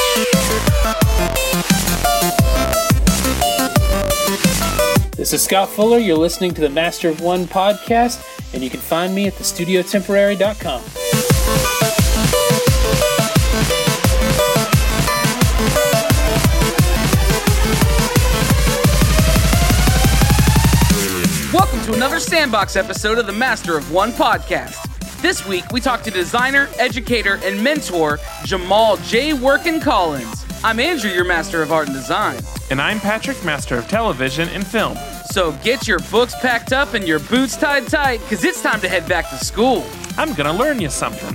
This is Scott Fuller. You're listening to the Master of One podcast, and you can find me at thestudiotemporary.com. Welcome to another Sandbox episode of the Master of One podcast. This week, we talk to designer, educator, and mentor Jamal J. Workin Collins. I'm Andrew, your Master of Art and Design. And I'm Patrick, Master of Television and Film. So get your books packed up and your boots tied tight, because it's time to head back to school. I'm gonna learn you something.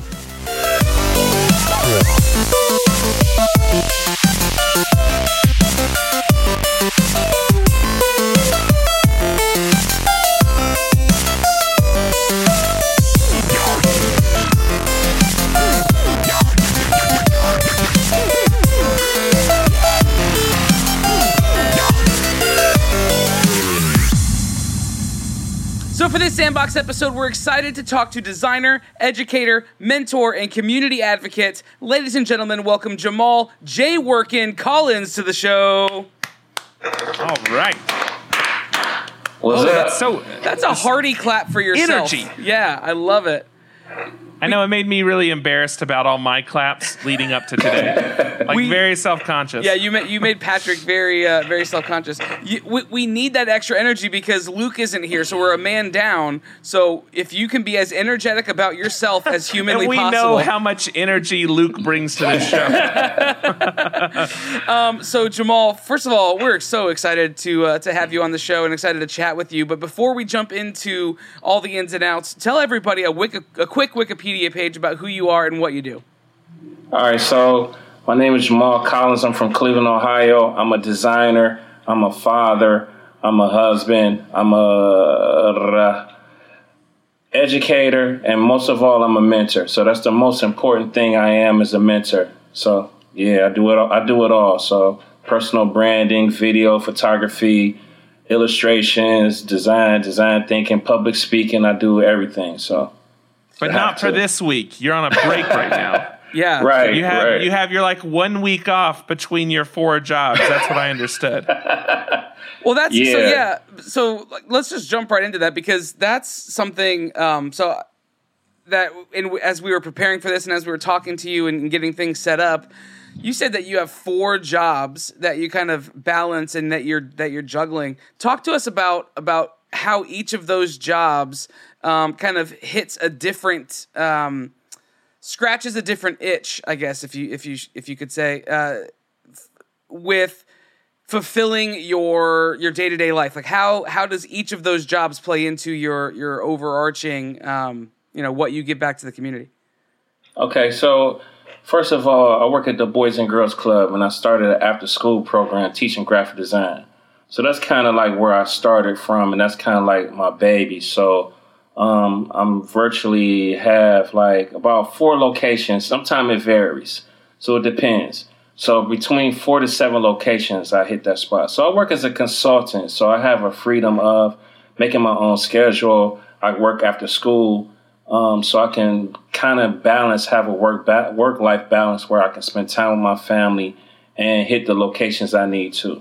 So for this Sandbox episode, we're excited to talk to designer, educator, mentor, and community advocate. Ladies and gentlemen, welcome Jamal J. Workin Collins to the show. All right. What's up? That's a hearty clap for yourself. Energy. Yeah, I love it. I know it made me really embarrassed about all my claps leading up to today. Very self-conscious. Yeah, you made Patrick very self-conscious. We need that extra energy because Luke isn't here, so we're a man down. So if you can be as energetic about yourself as humanly and we possible. know how much energy Luke brings to this show. So Jamal, first of all, we're so excited to have you on the show and excited to chat with you. But before we jump into all the ins and outs, tell everybody a quick Wikipedia page about who you are and what you do. All right, so my name is Jamal Collins. I'm from Cleveland, Ohio. I'm a designer. I'm a father. I'm a husband. I'm a educator. And most of all, I'm a mentor. So that's the most important thing I am is a mentor. So, yeah, I do it all. So personal branding, video, photography, illustrations, design thinking, public speaking. I do everything. So. But not for this week. You're on a break right now. Yeah. Right. You have your 1 week off between your 4 jobs. That's what I understood. Well, that's So let's just jump right into that because that's something. As we were preparing for this and as we were talking to you and getting things set up, you said that you have 4 jobs that you kind of balance and that you're juggling. Talk to us about how each of those jobs kind of hits a different, scratches a different itch, I guess, if you could say, with fulfilling your day-to-day life. Like how does each of those jobs play into your overarching, what you give back to the community? Okay, so first of all, I work at the Boys and Girls Club, and I started an after-school program teaching graphic design. So that's kind of like where I started from, and that's kind of like my baby. So I'm virtually have about 4 locations. Sometimes it varies, so it depends. So between 4 to 7 locations, I hit that spot. So I work as a consultant, so I have a freedom of making my own schedule. I work after school, so I can kind of have a work-life balance where I can spend time with my family and hit the locations I need to.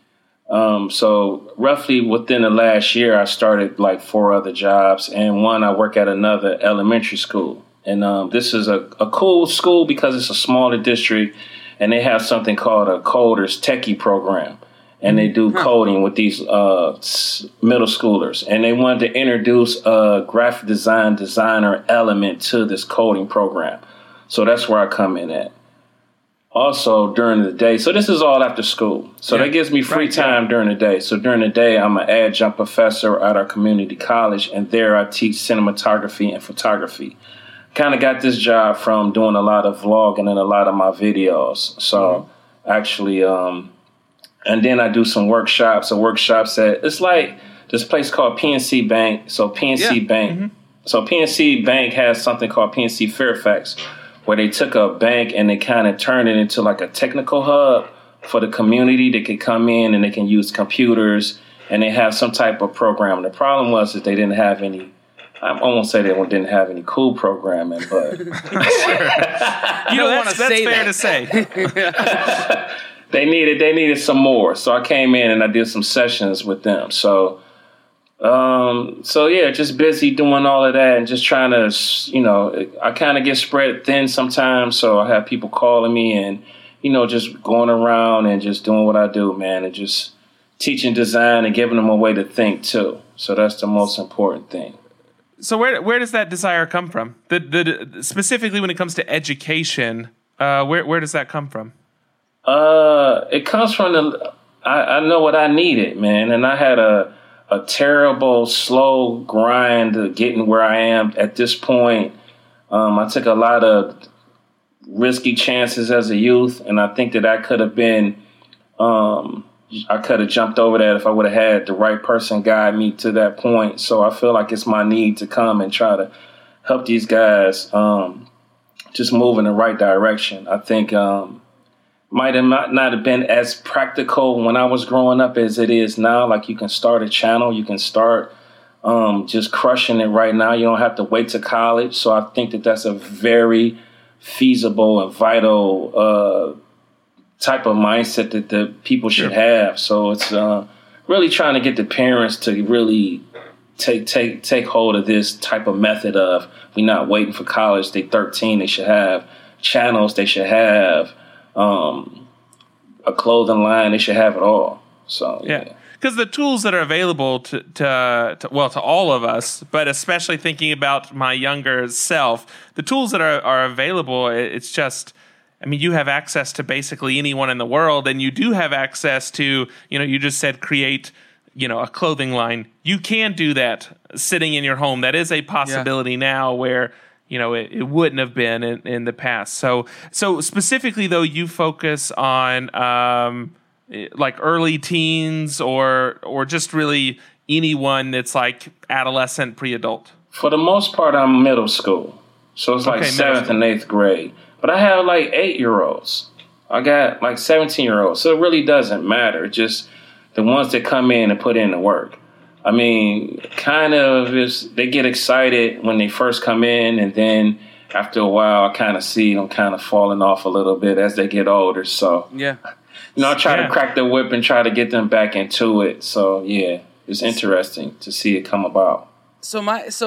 So roughly within the last year, I started 4 other jobs, and one I work at another elementary school. And this is a cool school because it's a smaller district, and they have something called a Coders Techie program, and they do coding with these middle schoolers. And they wanted to introduce a graphic designer element to this coding program. So that's where I come in at. Also during the day, so this is all after school. So that gives me free time during the day. So during the day, I'm an adjunct professor at our community college, and there I teach cinematography and photography. Kind of got this job from doing a lot of vlogging and a lot of my videos. So actually, and then I do some workshops. It's like this place called PNC Bank. So PNC Bank. So PNC Bank has something called PNC Fairfax, where they took a bank and they kind of turned it into a technical hub for the community. They could come in and they can use computers and they have some type of program. The problem was that they didn't have any I won't say they didn't have any cool programming, but You don't want to say that. That's fair to say. they needed some more. So I came in and I did some sessions with them. So yeah, just busy doing all of that and just trying to, I kind of get spread thin sometimes. So I have people calling me and, just going around and just doing what I do, man, and just teaching design and giving them a way to think too. So that's the most important thing. So where does that desire come from? Specifically when it comes to education, where does that come from? It comes from I know what I needed, man, and I had a terrible, slow grind to getting where I am at this point. I took a lot of risky chances as a youth, and I think that I could have been, I could have jumped over that if I would have had the right person guide me to that point. So I feel like it's my need to come and try to help these guys just move in the right direction. I think might have not have been as practical when I was growing up as it is now. Like you can start a channel, you can start just crushing it right now. You don't have to wait to college. So I think that that's a very feasible and vital type of mindset that the people should have. So it's really trying to get the parents to really take hold of this type of method of we're not waiting for college. They're 13. They should have channels. They should have a clothing line. They should have it all. So yeah. Because the tools that are available to all of us, but especially thinking about my younger self, the tools that are available, it's just, I mean, you have access to basically anyone in the world, and you do have access to, you just said create, a clothing line. You can do that sitting in your home. That is a possibility now where, it wouldn't have been in the past. So specifically, though, you focus on like early teens or just really anyone that's like adolescent, pre-adult? For the most part, I'm middle school. So it's like 7th and 8th grade. But I have like 8-year-olds. I got like 17-year-olds. So it really doesn't matter. Just the ones that come in and put in the work. I mean, they get excited when they first come in. And then after a while, I kind of see them kind of falling off a little bit as they get older. So, yeah. I try to crack the whip and try to get them back into it. So, yeah, it's interesting to see it come about. So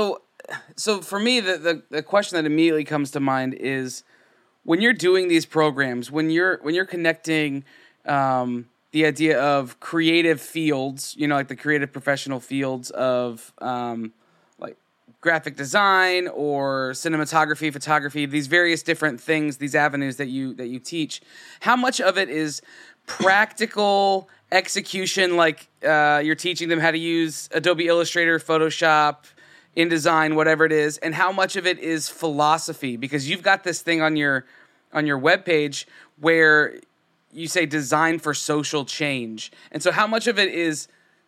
for me, the question that immediately comes to mind is, when you're doing these programs, when you're connecting the idea of creative fields, like the creative professional fields of like graphic design or cinematography, photography, these various different things, these avenues that you teach, how much of it is practical execution, like you're teaching them how to use Adobe Illustrator, Photoshop, InDesign, whatever it is, and how much of it is philosophy? Because you've got this thing on your webpage where you say design for social change. And so how much of it is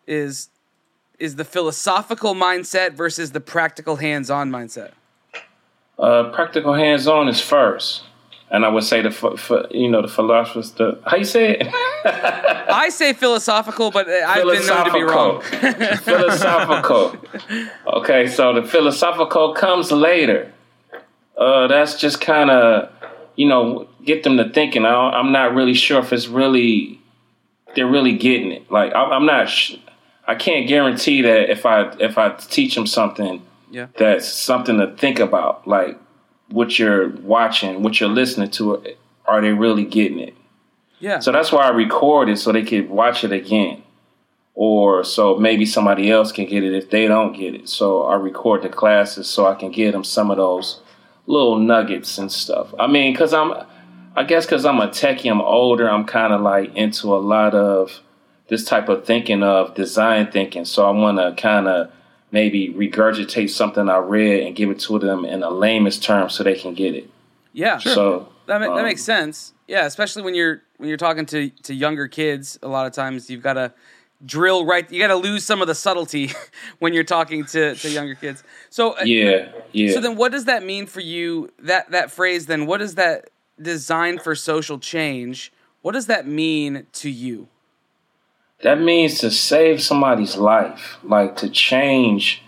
the philosophical mindset versus the practical hands-on mindset? Practical hands-on is first. And I would say the philosophers, how you say it? I say philosophical, but I've been known to be wrong. Philosophical. Okay, so the philosophical comes later. That's just kind of, get them to thinking. I'm not really sure if they're really getting it. Like, I'm not, I can't guarantee that if I teach them something, that's something to think about. Like, what you're watching, what you're listening to, are they really getting it? Yeah. So that's why I record it so they could watch it again. Or so maybe somebody else can get it if they don't get it. So I record the classes so I can get them some of those little nuggets and stuff. I mean, because I'm a techie, I'm older, I'm kind of like into a lot of this type of thinking of design thinking. So I want to kind of maybe regurgitate something I read and give it to them in a layman's term so they can get it. Yeah, sure. So that makes sense. Yeah, especially when you're talking to younger kids. A lot of times you've got to drill right. You got to lose some of the subtlety when you're talking to younger kids. So yeah. So then, what does that mean for you? That phrase. Then, what does that design for social change? What does that mean to you? That means to save somebody's life, like to change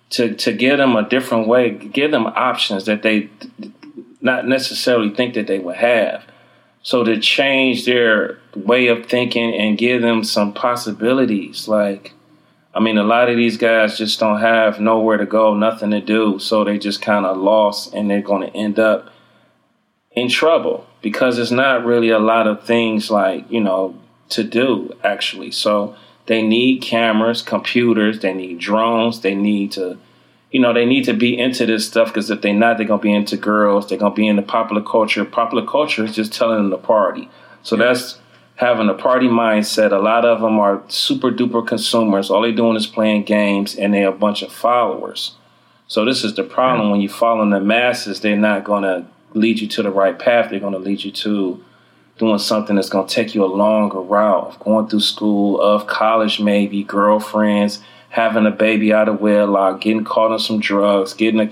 to give them a different way, give them options that they not necessarily think that they would have. So to change their way of thinking and give them some possibilities. Like, I mean, a lot of these guys just don't have nowhere to go, nothing to do. So they just kind of lost, and they're going to end up in trouble because there's not really a lot of things like, to do actually. So they need cameras, computers, they need drones, they need to, they need to be into this stuff, because if they're not, they're going to be into girls, they're going to be into popular culture. Popular culture is just telling them to party. So that's having a party mindset. A lot of them are super duper consumers. All they're doing is playing games, and they're a bunch of followers. So this is the problem. When you follow the masses, they're not going to lead you to the right path. They're going to lead you to doing something that's going to take you a longer route of going through school, of college, maybe girlfriends, having a baby out of wedlock, getting caught on some drugs, getting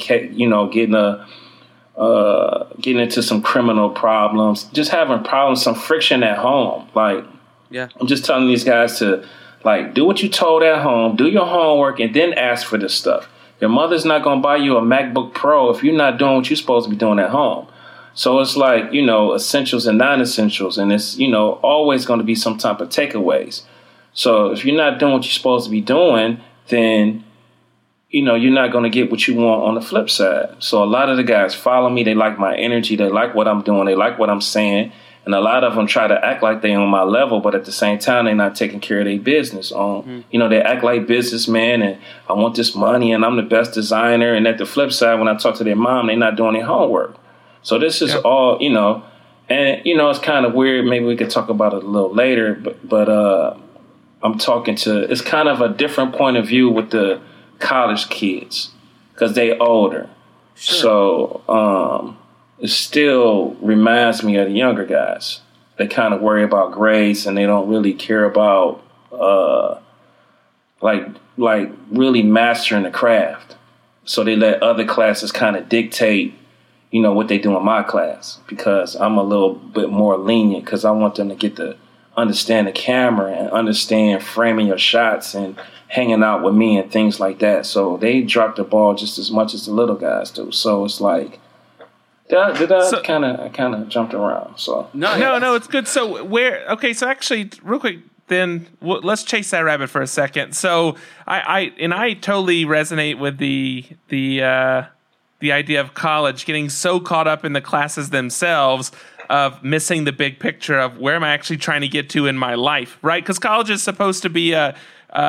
into some criminal problems, just having problems, some friction at home. Like, I'm just telling these guys to do what you told at home, do your homework, and then ask for this stuff. Your mother's not going to buy you a MacBook Pro if you're not doing what you're supposed to be doing at home. So it's like, essentials and non-essentials. And it's, always going to be some type of takeaways. So if you're not doing what you're supposed to be doing, then, you're not going to get what you want on the flip side. So a lot of the guys follow me. They like my energy. They like what I'm doing. They like what I'm saying. And a lot of them try to act like they're on my level, but at the same time, they're not taking care of their business. They act like businessmen, and I want this money, and I'm the best designer. And at the flip side, when I talk to their mom, they're not doing their homework. So this is all, and, it's kind of weird. Maybe we could talk about it a little later, but I'm talking to, it's kind of a different point of view with the college kids because they older. Sure. So it still reminds me of the younger guys. They kind of worry about grades, and they don't really care about like really mastering the craft. So they let other classes kind of dictate, what they do in my class, because I'm a little bit more lenient, because I want them to get to understand the camera and understand framing your shots and hanging out with me and things like that. So they drop the ball just as much as the little guys do. So it's like, I kind of jumped around. So no, it's good. So so actually, real quick, then let's chase that rabbit for a second. So I totally resonate with the idea of college, getting so caught up in the classes themselves, of missing the big picture of where am I actually trying to get to in my life, right? Because college is supposed to be a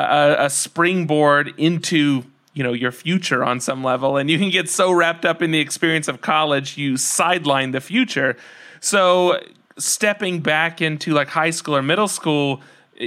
springboard into your future on some level, and you can get so wrapped up in the experience of college, you sideline the future. So stepping back into like high school or middle school,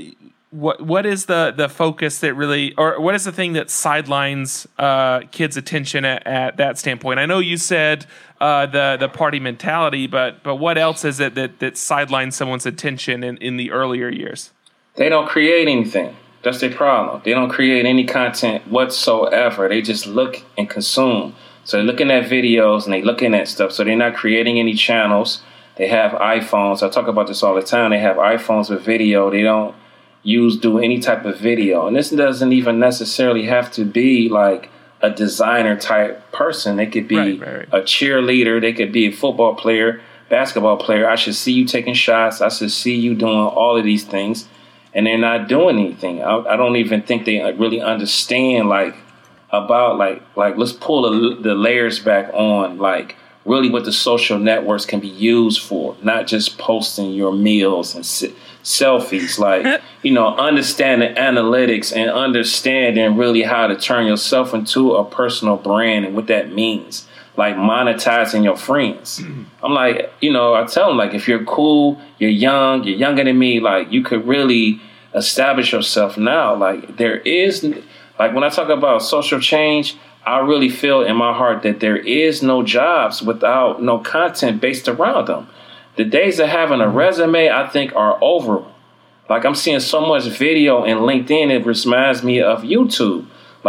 what is the focus that really, or what is the thing that sidelines kids' attention at that standpoint? I know you said the party mentality, but what else is it that sidelines someone's attention in the earlier years? They don't create anything. That's their problem. They don't create any content whatsoever. They just look and consume. So they're looking at videos and they're looking at stuff. So they're not creating any channels. They have iPhones. I talk about this all the time. They have iPhones with video. They don't do any type of video. And this doesn't even necessarily have to be like a designer type person. They could be a cheerleader. They could be a football player, basketball player. I should see you taking shots. I should see you doing all of these things. And they're not doing anything. I don't even think they really understand about let's pull the layers back on really what the social networks can be used for, not just posting your meals and selfies. Understanding analytics and understanding really how to turn yourself into a personal brand and what that means. Like monetizing your friends. I'm like, I tell them, if you're cool, you're younger than me, you could really establish yourself now. There is, when I talk about social change, I really feel in my heart that there is no jobs without no content based around them. The days of having a resume, I think, are over. I'm seeing so much video in LinkedIn, it reminds me of YouTube.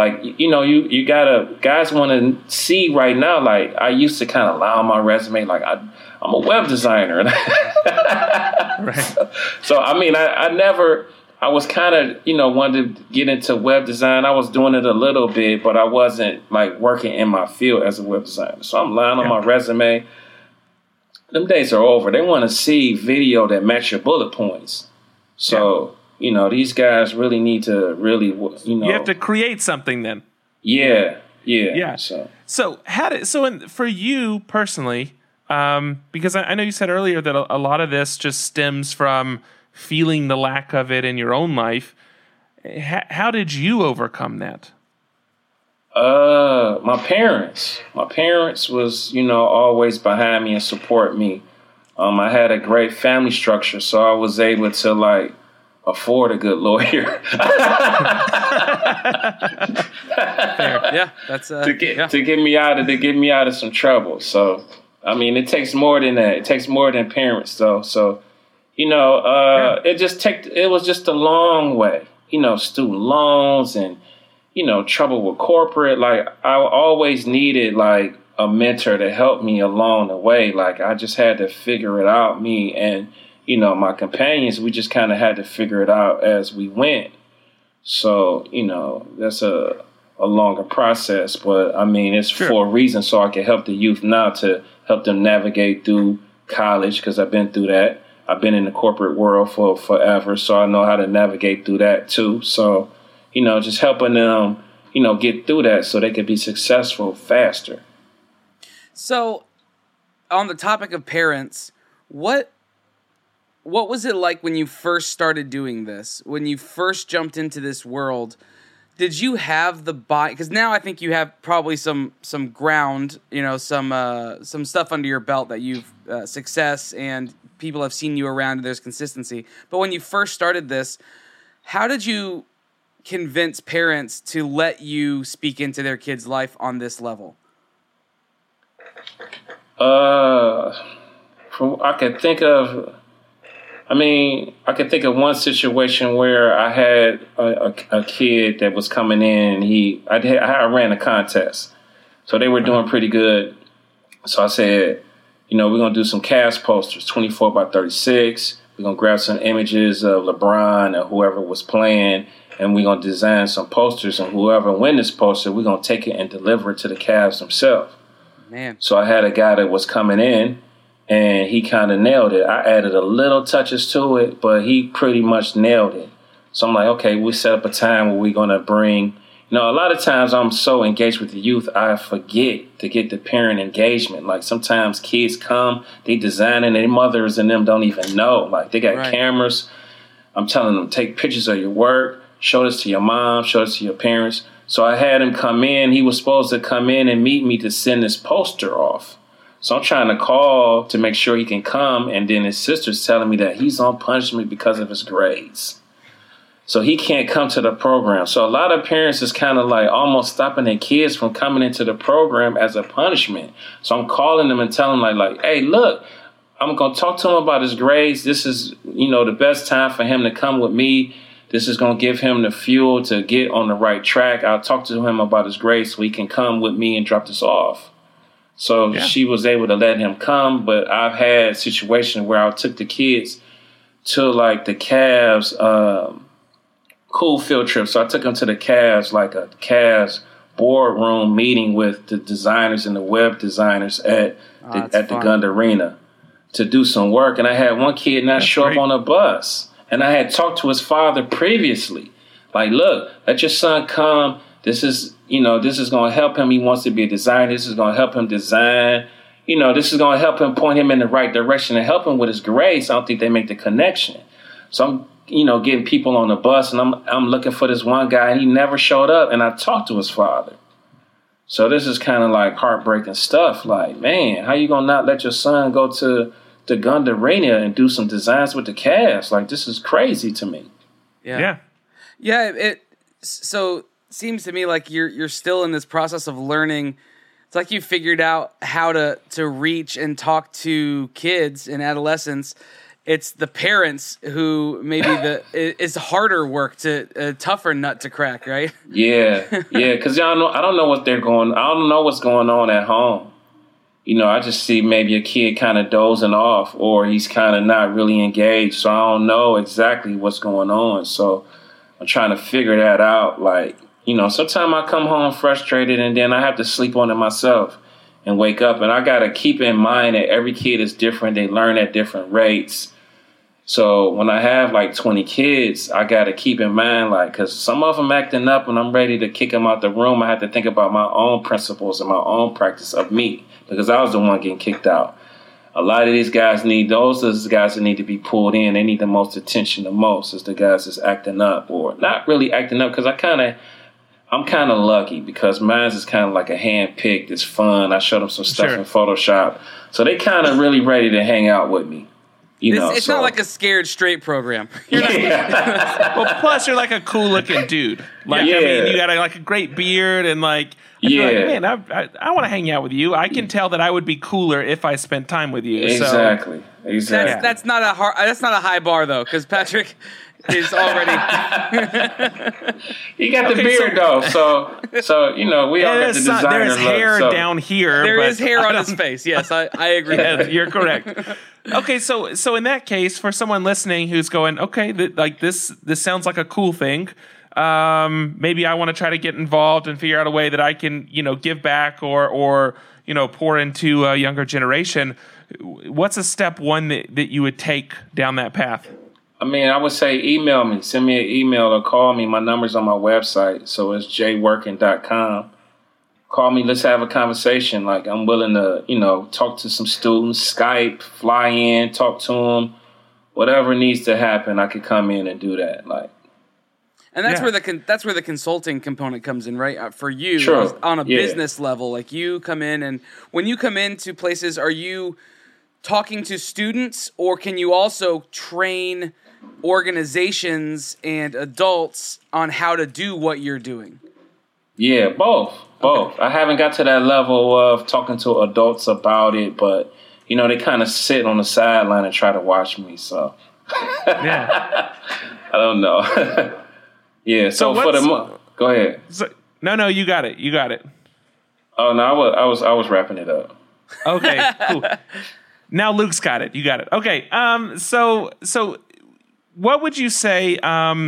You gotta, guys want to see right now, I used to kind of lie on my resume, I'm a web designer. Right. So, I I was kind of, wanted to get into web design. I was doing it a little bit, but I wasn't like working in my field as a web designer. So I'm lying on my resume. Them days are over. They want to see video that match your bullet points. So, these guys really need to really, You have to create something then. Yeah. So for you personally, because I know you said earlier that a lot of this just stems from feeling the lack of it in your own life. How did you overcome that? My parents was, always behind me and support me. I had a great family structure, so I was able to like afford a good lawyer. Fair. Yeah, that's to get me out of some trouble. So, I mean, it takes more than that. It takes more than parents, though. So, it was just a long way. Student loans and trouble with corporate. Like, I always needed like a mentor to help me along the way. Like, I just had to figure it out. Me and my companions, we just kind of had to figure it out as we went. So, that's a longer process, but I mean, it's for a reason, so I can help the youth now to help them navigate through college, because I've been through that. I've been in the corporate world for forever, so I know how to navigate through that too. So, just helping them, get through that so they can be successful faster. So, on the topic of parents, what was it like when you first started doing this? When you first jumped into this world, did you have the because now I think you have probably some ground, some stuff under your belt that you've success and people have seen you around and there's consistency. But when you first started this, how did you convince parents to let you speak into their kids' life on this level? I could think of one situation where I had a kid that was coming in. I ran a contest, so they were doing pretty good. So I said, we're going to do some cast posters, 24 by 36. We're going to grab some images of LeBron or whoever was playing, and we're going to design some posters, and whoever win this poster, we're going to take it and deliver it to the Cavs themselves. Man. So I had a guy that was coming in, and he kind of nailed it. I added a little touches to it, but he pretty much nailed it. So I'm like, okay, we set up a time where we're going to bring, a lot of times I'm so engaged with the youth, I forget to get the parent engagement. Like sometimes kids come, they design and their mothers and them don't even know. Like they got cameras. I'm telling them, take pictures of your work, show this to your mom, show this to your parents. So I had him come in. He was supposed to come in and meet me to send this poster off. So I'm trying to call to make sure he can come. And then his sister's telling me that he's on punishment because of his grades. So he can't come to the program. So a lot of parents is kind of like almost stopping their kids from coming into the program as a punishment. So I'm calling them and telling them like, hey, look, I'm going to talk to him about his grades. This is, the best time for him to come with me. This is going to give him the fuel to get on the right track. I'll talk to him about his grades so he can come with me and drop this off. So she was able to let him come. But I've had situations where I took the kids to like the Cavs cool field trip. So I took them to the Cavs, like a Cavs boardroom meeting with the designers and the web designers at the Gund Arena to do some work. And I had one kid not show up on a bus. And I had talked to his father previously. Like, look, let your son come. This is going to help him. He wants to be a designer. This is going to help him design. This is going to help him point him in the right direction and help him with his grades. I don't think they make the connection. So I'm, getting people on the bus, and I'm looking for this one guy, and he never showed up. And I talked to his father. So this is kind of like heartbreaking stuff. Like, man, how you going to not let your son go to the Gund Arena and do some designs with the Cavs? Like, this is crazy to me. Yeah. It seems to me like you're still in this process of learning. It's like you figured out how to reach and talk to kids and adolescents. It's the parents who maybe it's harder work a tougher nut to crack, right? Yeah, because I don't know what's going on at home. I just see maybe a kid kind of dozing off, or he's kind of not really engaged. So I don't know exactly what's going on. So I'm trying to figure that out. Like, sometimes I come home frustrated and then I have to sleep on it myself and wake up. And I got to keep in mind that every kid is different. They learn at different rates. So when I have like 20 kids, I got to keep in mind, like, because some of them acting up and I'm ready to kick them out the room. I have to think about my own principles and my own practice of me, because I was the one getting kicked out. A lot of these guys those are the guys that need to be pulled in. They need the most attention the most, is the guys that's acting up, or not really acting up, because I'm kind of lucky because mine is kind of like a hand picked. It's fun. I showed them some stuff in Photoshop. So they kind of really ready to hang out with me. It's not like a Scared Straight program. Well, plus you're like a cool looking dude. Like, I mean, you got a great beard and like, I feel like, man, I want to hang out with you. I can tell that I would be cooler if I spent time with you. Exactly. That's not a high bar though, because Patrick is already. He got the beard though, so we all got the designer There's hair down here. There is hair on his face. Yes, I agree. Yes, you're correct. Okay, so in that case, for someone listening who's going, okay, this sounds like a cool thing. Maybe I want to try to get involved and figure out a way that I can, give back or pour into a younger generation. What's a step one that you would take down that path? I mean, I would say email me. Send me an email or call me. My number's on my website, so it's jworking.com. Call me. Let's have a conversation. Like, I'm willing to, talk to some students, Skype, fly in, talk to them. Whatever needs to happen, I could come in and do that. Like, and that's where the consulting component comes in, right? For you, sure. On a business level, like you come in, and when you come into places, are you talking to students, or can you also train organizations and adults on how to do what you're doing? Yeah, both. Okay. I haven't got to that level of talking to adults about it, but they kind of sit on the sideline and try to watch me. So I don't know. Yeah. So for go ahead. No, you got it. Oh no, I was wrapping it up. Okay, cool. Now Luke's got it. You got it. Okay. So what would you say?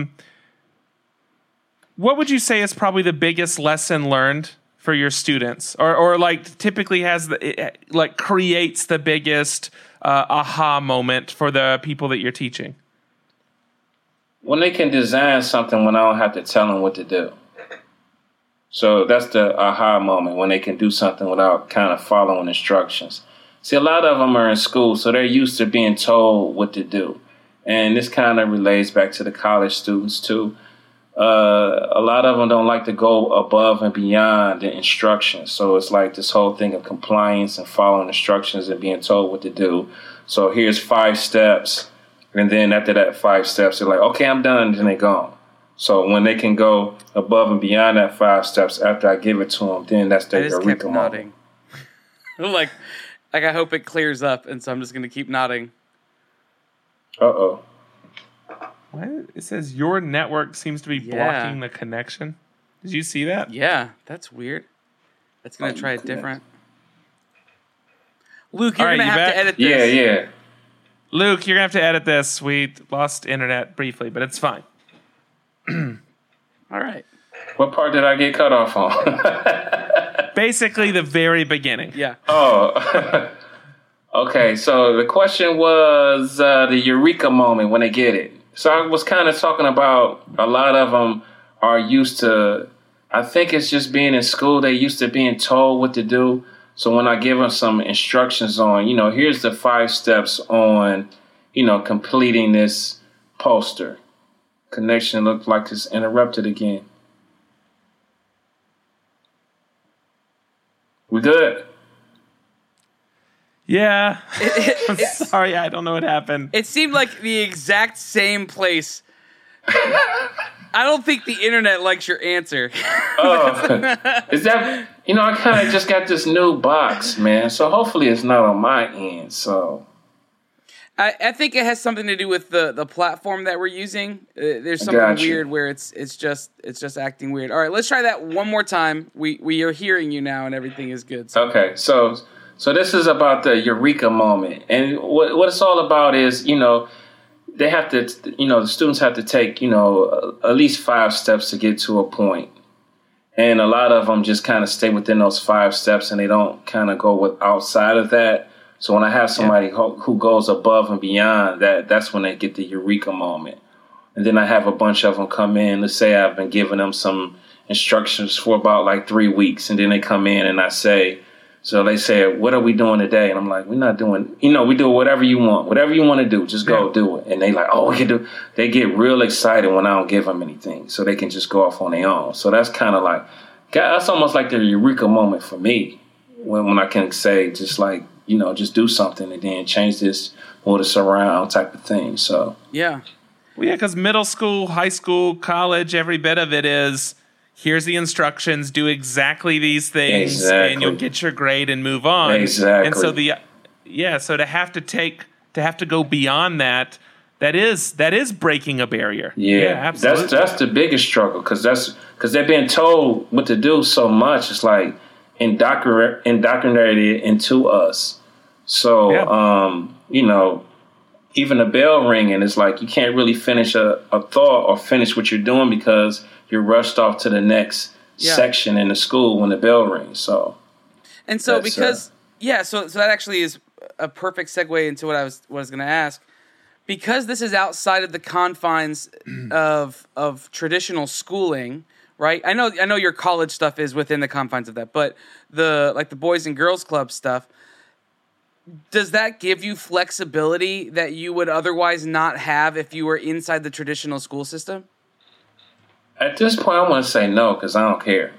What would you say is probably the biggest lesson learned for your students, or like typically creates the biggest aha moment for the people that you're teaching? When they can design something when I don't have to tell them what to do. So that's the aha moment, when they can do something without kind of following instructions. See, a lot of them are in school, so they're used to being told what to do. And this kind of relates back to the college students, too. A lot of them don't like to go above and beyond the instructions. So it's like this whole thing of compliance and following instructions and being told what to do. So here's 5 steps. And then after that 5 steps, they're like, okay, I'm done. And then they're gone. So when they can go above and beyond that 5 steps after I give it to them, then that's their eureka moment. like I hope it clears up, and so I'm just going to keep nodding. Uh-oh. What? It says your network seems to be blocking the connection. Did you see that? Yeah, that's weird. That's going to try it different. Luke, you're going to have to edit this. Yeah. Luke, you're going to have to edit this. We lost internet briefly, but it's fine. All right. What part did I get cut off on? Basically, the very beginning. Yeah. Oh. Okay, so the question was the eureka moment when they get it. So I was kind of talking about a lot of them are used to, I think it's just being in school, they're used to being told what to do. So when I give them some instructions on, here's the 5 steps on, completing this poster. Connection looked like it's interrupted again. We good? Yeah. I'm sorry, I don't know what happened. It seemed like the exact same place. I don't think the internet likes your answer. Oh, is that, I kind of just got this new box, man. So hopefully it's not on my end. So I think it has something to do with the platform that we're using. There's something weird where it's just acting weird. All right, let's try that one more time. We are hearing you now, and everything is good. Okay, so So this is about the eureka moment. And what it's all about is, they have to, the students have to take, at least 5 steps to get to a point. And a lot of them just kind of stay within those 5 steps and they don't kind of go outside of that. So when I have somebody who goes above and beyond that, that's when they get the eureka moment. And then I have a bunch of them come in. Let's say I've been giving them some instructions for about like 3 weeks. And then they come in and so they say, what are we doing today? And I'm like, we're not doing, we do whatever you want. Whatever you want to do, just go do it. And they like, oh, we can do. They get real excited when I don't give them anything. So they can just go off on their own. So that's kind of like, that's almost like the eureka moment for me. When I can say just like, just do something and then change this, move this around type of thing. So. Yeah. Well, yeah, because middle school, high school, college, every bit of it is, here's the instructions, do exactly these things, and you'll get your grade and move on. Exactly. And so so to have to go beyond that, that is breaking a barrier. Yeah, absolutely. That's the biggest struggle because they're being told what to do so much. It's like indoctrinated into us. So, even a bell ringing, it's like you can't really finish a thought or finish what you're doing because you're rushed off to the next section in the school when the bell rings. So that actually is a perfect segue into what I was going to ask. Because this is outside of the confines of traditional schooling, right? I know your college stuff is within the confines of that, but the Boys and Girls Club stuff, does that give you flexibility that you would otherwise not have if you were inside the traditional school system? At this point, I want to say no because I don't care.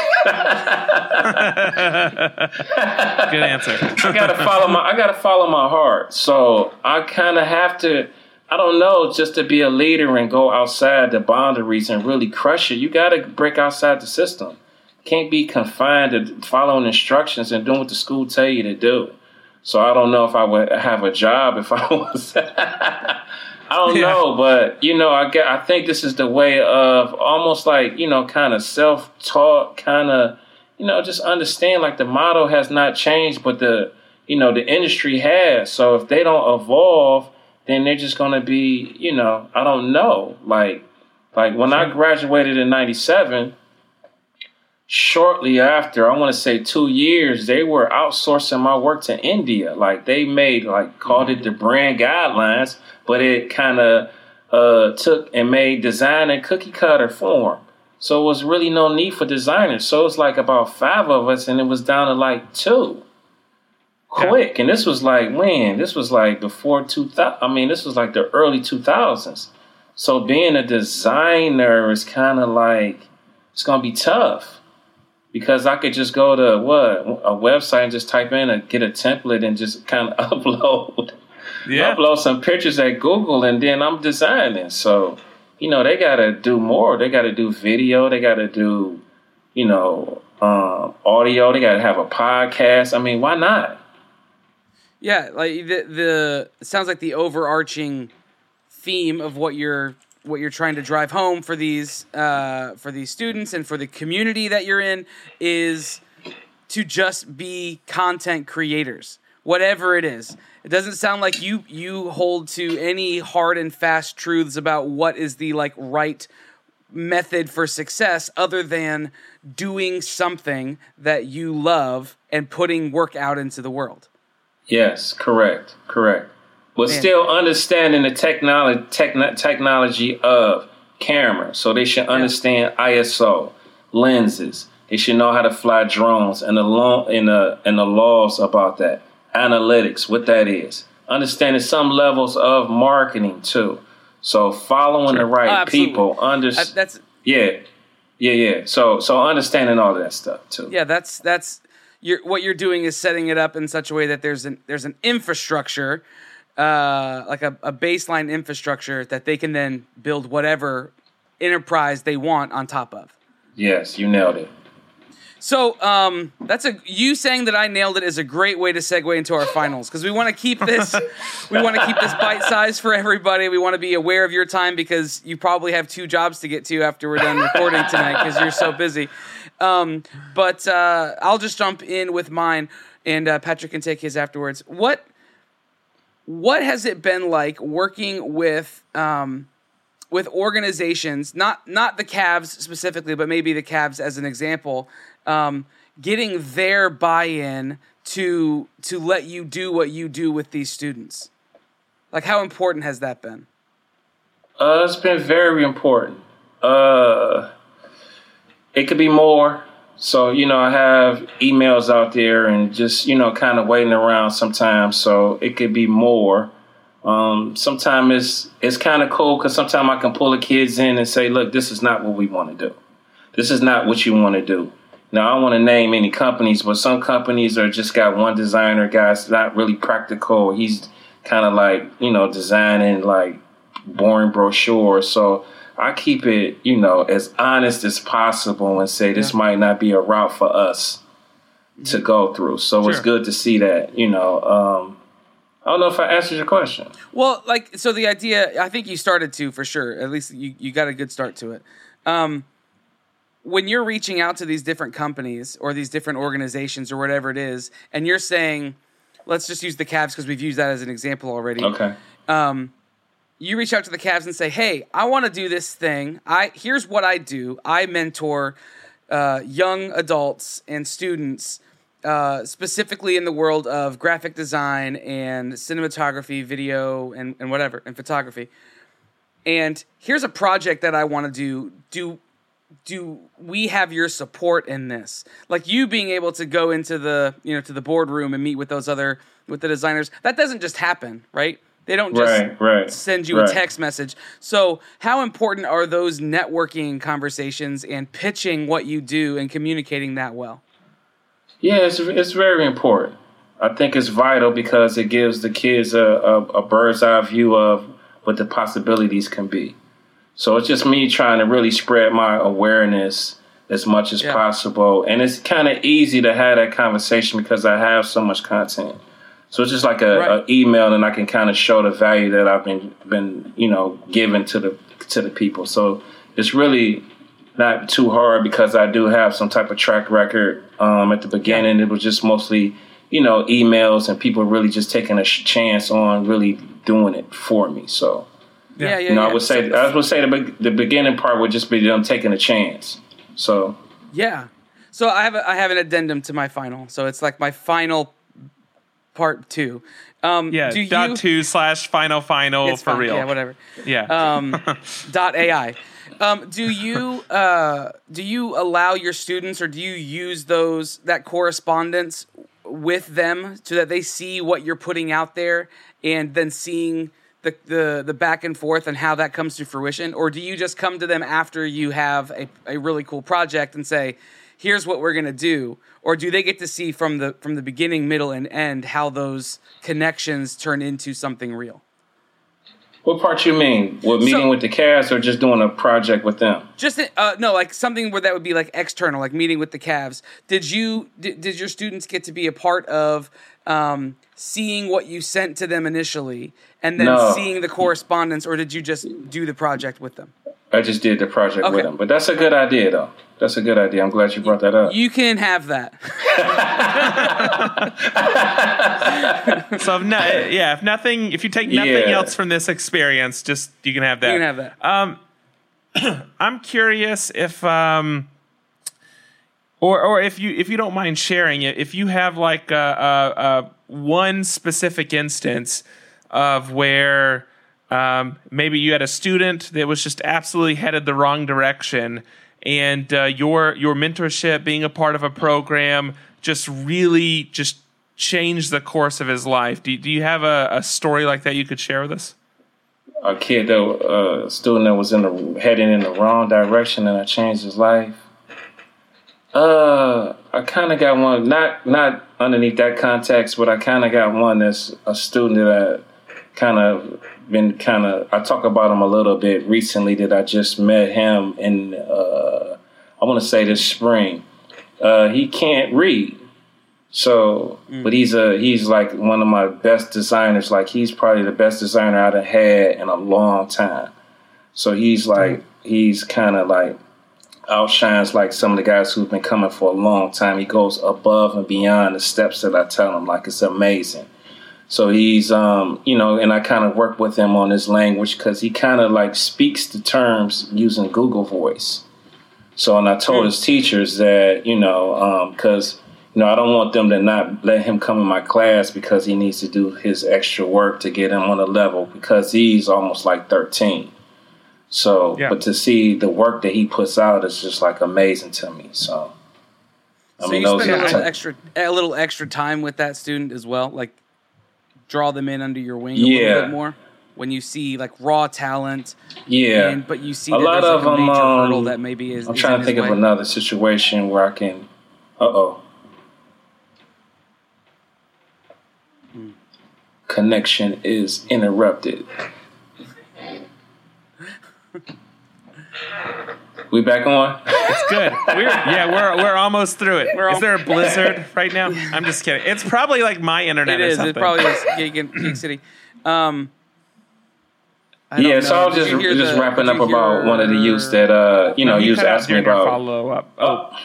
Good answer. I gotta follow my heart. So I kind of have to. I don't know, just to be a leader and go outside the boundaries and really crush it. You got to break outside the system. Can't be confined to following instructions and doing what the school tell you to do. So I don't know if I would have a job if I was. I don't know, but I think this is the way of almost like kind of self-taught, kind of just understand like the model has not changed, but the industry has. So if they don't evolve, then they're just gonna be I don't know, like when I graduated in '97. Shortly after, I want to say 2 years, they were outsourcing my work to India. Like they made, called it the brand guidelines, but it kind of took and made design in cookie cutter form. So it was really no need for designers. So it's like about 5 of us, and it was down to like 2. Quick. And this was like when? This was like before 2000. I mean, this was like the early 2000s. So being a designer is kind of like, it's going to be tough. Because I could just go to a website and just type in and get a template and just kind of upload some pictures at Google, and then I'm designing. So, they got to do more. They got to do video. They got to do, audio. They got to have a podcast. I mean, why not? Yeah, like it sounds like the overarching theme of what you're trying to drive home for these students and for the community that you're in is to just be content creators, whatever it is. It doesn't sound like you hold to any hard and fast truths about what is the right method for success other than doing something that you love and putting work out into the world. Yes, correct. But still understanding the technology of camera. So they should understand ISO, lenses. They should know how to fly drones and the laws about that. Analytics, what that is. Understanding some levels of marketing too. So following the right people. So understanding all that stuff too. Yeah, that's what you're doing is setting it up in such a way that there's an infrastructure. Like a baseline infrastructure that they can then build whatever enterprise they want on top of. Yes, you nailed it. So you saying that I nailed it is a great way to segue into our finals because we want to keep this bite sized for everybody. We want to be aware of your time because you probably have 2 jobs to get to after we're done recording tonight because you're so busy. But I'll just jump in with mine. and Patrick can take his afterwards. What has it been like working with organizations, not the Cavs specifically, but maybe the Cavs as an example, getting their buy-in to let you do what you do with these students? Like, how important has that been? It's been very important. It could be more. So, I have emails out there and just, kind of waiting around sometimes. So it could be more. Sometimes it's kind of cool because sometimes I can pull the kids in and say, look, this is not what we want to do. This is not what you want to do. Now, I don't want to name any companies, but some companies are just got one designer guy's not really practical. He's kind of like, designing like boring brochures. So I keep it, as honest as possible and say this might not be a route for us to go through. So It's good to see that, I don't know if I answered your question. Well, so the idea, I think you started to, for sure. At least you got a good start to it. When you're reaching out to these different companies or these different organizations or whatever it is, and you're saying, let's just use the Cavs because we've used that as an example already. Okay. You reach out to the Cavs and say, hey, I want to do this thing. Here's what I do. I mentor young adults and students specifically in the world of graphic design and cinematography, video, and whatever, and photography. And here's a project that I want to do. Do we have your support in this? Like you being able to go into the, to the boardroom and meet with with the designers. That doesn't just happen, right? They don't just send you a text message. So how important are those networking conversations and pitching what you do and communicating that well? Yeah, it's very important. I think it's vital because it gives the kids a bird's eye view of what the possibilities can be. So it's just me trying to really spread my awareness as much as possible. And it's kind of easy to have that conversation because I have so much content. So it's just like a email, and I can kind of show the value that I've been given to the people. So it's really not too hard because I do have some type of track record. At the beginning, it was just mostly emails and people really just taking a chance on really doing it for me. So I would say the beginning part would just be them taking a chance. So So I have an addendum to my final. So it's like my final. Part 2. .2/final it's for fine. real. Yeah, whatever. Yeah. .ai. Do you allow your students, or do you use that correspondence with them so that they see what you're putting out there and then seeing the back and forth and how that comes to fruition? Or do you just come to them after you have a really cool project and say, here's what we're going to do? Or do they get to see from the beginning, middle, and end how those connections turn into something real? What part you mean? Meeting with the Cavs or just doing a project with them? Just no, like something where that would be like external, like meeting with the Cavs. Did your students get to be a part of seeing what you sent to them initially and then seeing the correspondence, or did you just do the project with them? I just did the project with them. But that's a good idea, though. That's a good idea. I'm glad you brought that up. You can have that. So if you take nothing else from this experience, just you can have that. You can have that. I'm curious if or if you don't mind sharing it, if you have like one specific instance of where maybe you had a student that was just absolutely headed the wrong direction, and your mentorship, being a part of a program, just really just changed the course of his life. Do you have a story like that you could share with us? A kid a student that was heading in the wrong direction, and I changed his life. I kind of got one, not underneath that context, but I kind of got one that's a student that I talk about him a little bit recently, that I just met him in, I want to say this spring. He can't read. So, but he's like one of my best designers. Like he's probably the best designer I've had in a long time. So he's kind of like outshines like some of the guys who've been coming for a long time. He goes above and beyond the steps that I tell him. Like, it's amazing. So he's, and I kind of work with him on his language because he kind of like speaks the terms using Google Voice. So, and I told his teachers that, because, I don't want them to not let him come in my class because he needs to do his extra work to get him on a level because he's almost like 13. So, but to see the work that he puts out is just like amazing to me. So, you spend a little extra time with that student as well, like draw them in under your wing a little bit more when you see like raw talent. Yeah, but you see a lot of a major hurdle that maybe is. I'm trying to think of another situation where I can. Connection is interrupted. We back on? It's good. We're almost through it. Is there a blizzard right now? I'm just kidding. It's probably like my internet. It is. It probably is. Gig City. So I was just wrapping up about one of the youths that you was asking me about. Follow up.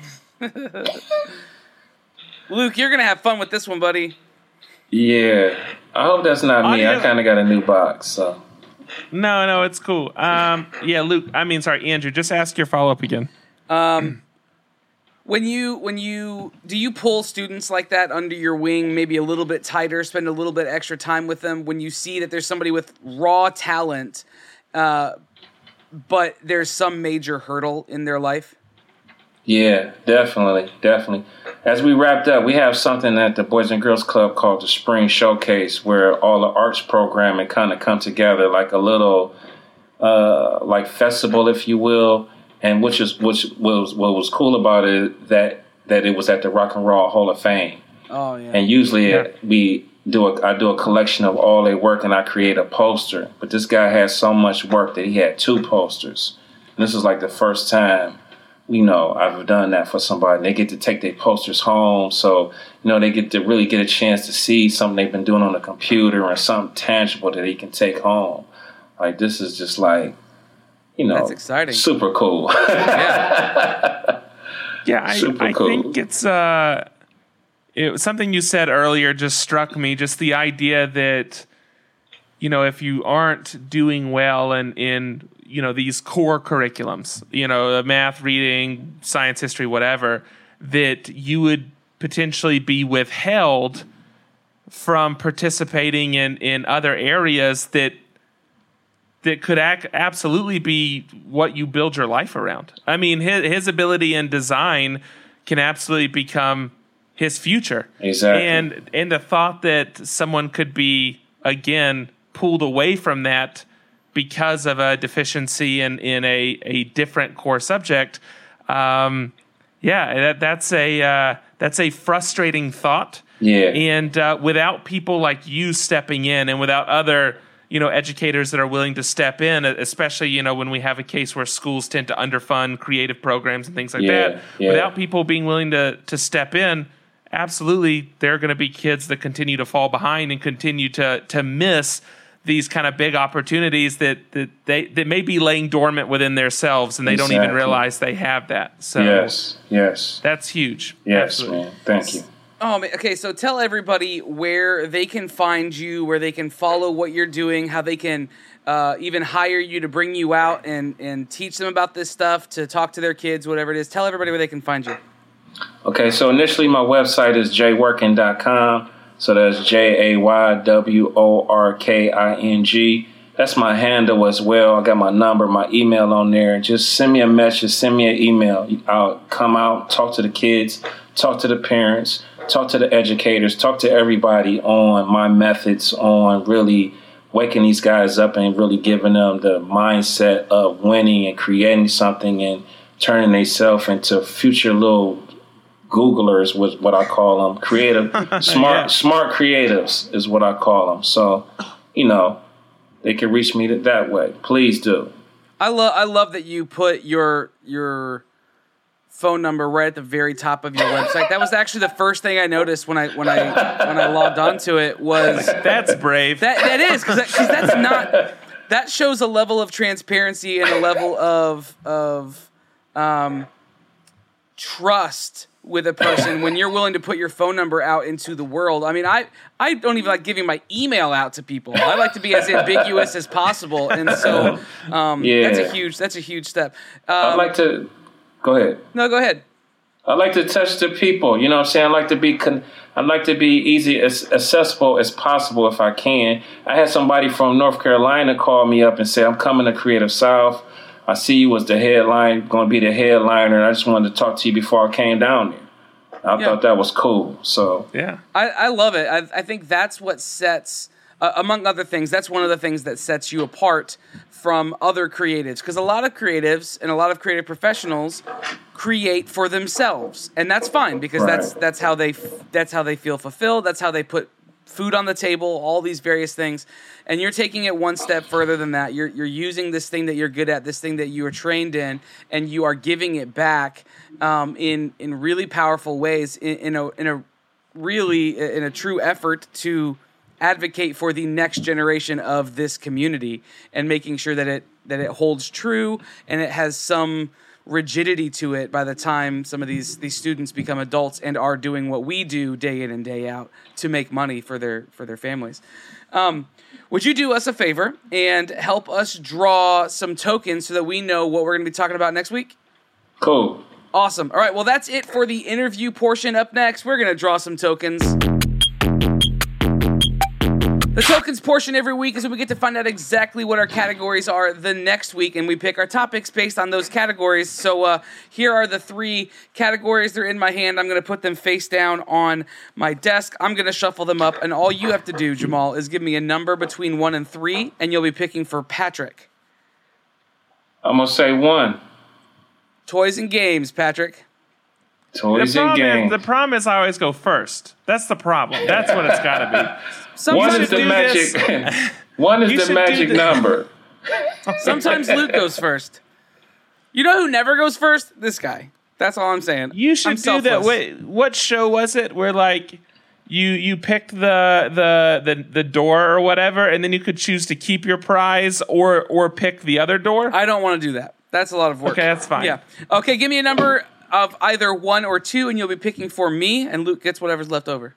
Luke, you're gonna have fun with this one, buddy. Yeah, I hope that's not me. I kind of got a new box, so. No, it's cool. Luke. Andrew. Just ask your follow up again. When you do you pull students like that under your wing, maybe a little bit tighter, spend a little bit extra time with them when you see that there's somebody with raw talent, but there's some major hurdle in their life? Yeah, definitely. As we wrapped up, we have something at the Boys and Girls Club called the Spring Showcase, where all the arts programming kind of come together like a little like festival, if you will. And what was cool about it that it was at the Rock and Roll Hall of Fame. Oh yeah. And usually I do a collection of all their work and I create a poster. But this guy had so much work that he had 2 posters. And this is like the first time I've done that for somebody. They get to take their posters home. So, they get to really get a chance to see something they've been doing on the computer and something tangible that they can take home. Like, this is just like, that's exciting. Super cool. I think it's something you said earlier just struck me. Just the idea that, if you aren't doing well in these core curriculums, math, reading, science, history, whatever, that you would potentially be withheld from participating in other areas that could absolutely be what you build your life around. I mean, his ability in design can absolutely become his future. Exactly. And the thought that someone could be, again, pulled away from that because of a deficiency in a different core subject, that's a frustrating thought. Yeah. And without people like you stepping in, and without other educators that are willing to step in, especially when we have a case where schools tend to underfund creative programs and things like that. Yeah. Without people being willing to step in, absolutely, there are going to be kids that continue to fall behind and continue to miss these kind of big opportunities that may be laying dormant within themselves, and they don't even realize they have that. So yes, that's huge. Yes, absolutely. Man. Thank you. Oh, okay. So tell everybody where they can find you, where they can follow what you're doing, how they can even hire you to bring you out and teach them about this stuff, to talk to their kids, whatever it is. Tell everybody where they can find you. Okay, so initially my website is jayworking.com. So that's JAYWORKING. That's my handle as well. I got my number, my email on there. Just send me a message, send me an email. I'll come out, talk to the kids, talk to the parents, talk to the educators, talk to everybody on my methods on really waking these guys up and really giving them the mindset of winning and creating something and turning themselves into future little Googlers was what I call them. Creative, smart creatives is what I call them. So, they can reach me that way. Please do. I love that you put your phone number right at the very top of your website. That was actually the first thing I noticed when I logged onto it. Was that's brave. That is because that's not. That shows a level of transparency and a level of trust with a person when you're willing to put your phone number out into the world. I mean, I don't even like giving my email out to people. I like to be as ambiguous as possible, and so that's a huge step. I'd like to go ahead. No, go ahead. I like to touch the people. You know what I'm saying? I like to be easy as accessible as possible if I can. I had somebody from North Carolina call me up and say, "I'm coming to Creative South. I see you was going to be the headliner, and I just wanted to talk to you before I came down there." I thought that was cool. So yeah, I love it. I think that's what sets, among other things, that's one of the things that sets you apart from other creatives. Because a lot of creatives and a lot of creative professionals create for themselves, and that's fine because that's how they feel fulfilled. That's how they put food on the table, all these various things. And you're taking it one step further than that. You're using this thing that you're good at, this thing that you are trained in, and you are giving it back in really powerful ways, in a true effort to advocate for the next generation of this community and making sure that it holds true and it has some rigidity to it by the time some of these students become adults and are doing what we do day in and day out to make money for their families. Would you do us a favor and help us draw some tokens so that we know what we're going to be talking about next week? Cool. Awesome. All right, well, that's it for the interview portion. Up next, we're going to draw some tokens. The tokens portion every week is when we get to find out exactly what our categories are the next week, and we pick our topics based on those categories. So here are the 3 categories. They're in my hand. I'm going to put them face down on my desk. I'm going to shuffle them up, and all you have to do, Jamal, is give me a number between 1 and 3, and you'll be picking for Patrick. I'm going to say 1. Toys and games, Patrick. Toys and games. The problem is I always go first. That's the problem. That's what it's got to be. One is the magic. One is the magic number. Sometimes Luke goes first. You know who never goes first? This guy. That's all I'm saying. You should do that. Wait, what show was it where like you picked the door or whatever, and then you could choose to keep your prize or pick the other door? I don't want to do that. That's a lot of work. Okay, that's fine. Yeah. Okay, give me a number of either 1 or 2, and you'll be picking for me, and Luke gets whatever's left over.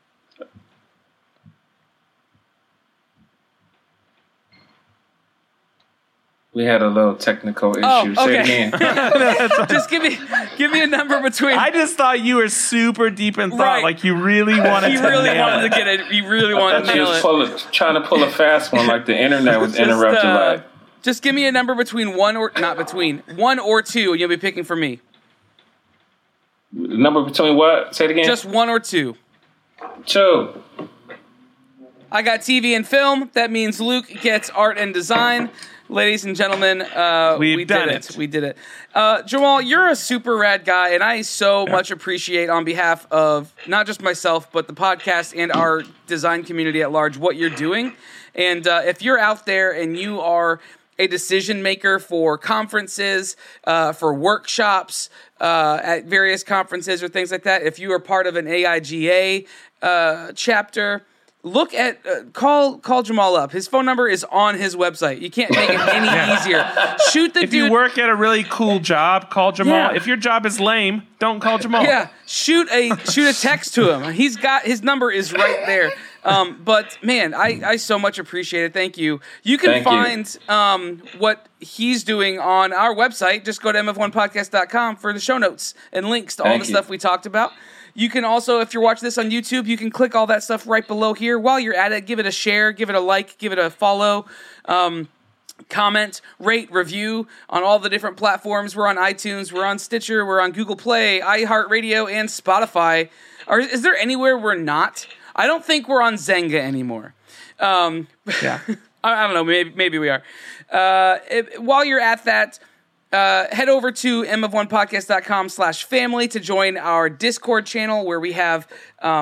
We had a little technical issue. Oh, okay. Say it again. Just give me a number between. I just thought you were super deep in thought, Right. like you really wanted He to really nail wanted it. to get it. He really wanted to She nail was it. trying to pull a fast one, like the internet was interrupted. Just give me a number between 1 or 2, and you'll be picking for me. Number between what? Say it again. Just 1 or 2. 2. I got TV and film. That means Luke gets art and design. Ladies and gentlemen, we did it. We did it. Jamal, you're a super rad guy, and I so much appreciate on behalf of not just myself, but the podcast and our design community at large, what you're doing. And if you're out there and you are a decision maker for conferences, for workshops, at various conferences or things like that, if you are part of an AIGA chapter, look at call Jamal up. His phone number is on his website. You can't make it any easier. Shoot the If dude. you work at a really cool job, call Jamal. Yeah. If your job is lame, don't call Jamal. Yeah, shoot a text to him. He's got his number is right there. But man, I so much appreciate it. Thank you. You can find what he's doing on our website. Just go to mf1podcast.com for the show notes and links to all the stuff we talked about. You can also, if you're watching this on YouTube, you can click all that stuff right below here. While you're at it, give it a share, give it a like, give it a follow, comment, rate, review on all the different platforms. We're on iTunes, we're on Stitcher, we're on Google Play, iHeartRadio, and Spotify. Is there anywhere we're not? I don't think we're on Zynga anymore. Yeah. I don't know. Maybe we are. While you're at that, head over to mf1podcast.com/family to join our Discord channel where we have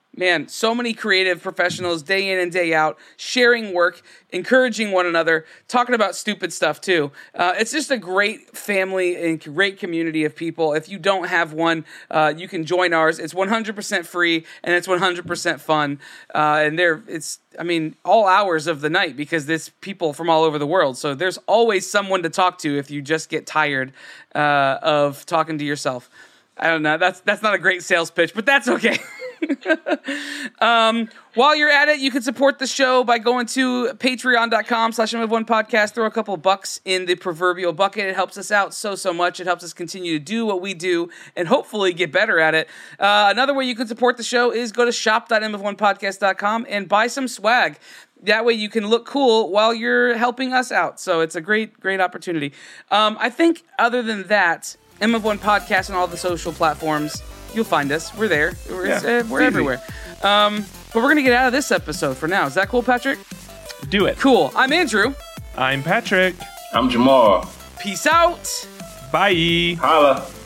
Man, so many creative professionals day in and day out, sharing work, encouraging one another, talking about stupid stuff too. It's just a great family and great community of people. If you don't have one, you can join ours. It's 100% free and it's 100% fun. And all hours of the night because there's people from all over the world. So there's always someone to talk to if you just get tired of talking to yourself. I don't know. That's not a great sales pitch, but that's okay. While you're at it, you can support the show by going to patreon.com/MF1podcast. Throw a couple bucks in the proverbial bucket. It helps us out so much. It helps us continue to do what we do and hopefully get better at it. Another way you can support the show is go to shop.mf1podcast.com and buy some swag. That way you can look cool while you're helping us out. So it's a great opportunity. I think other than that, MF1 Podcast on all the social platforms. You'll find us. We're there. We're everywhere. But we're going to get out of this episode for now. Is that cool, Patrick? Do it. Cool. I'm Andrew. I'm Patrick. I'm Jamal. Peace out. Bye. Holla.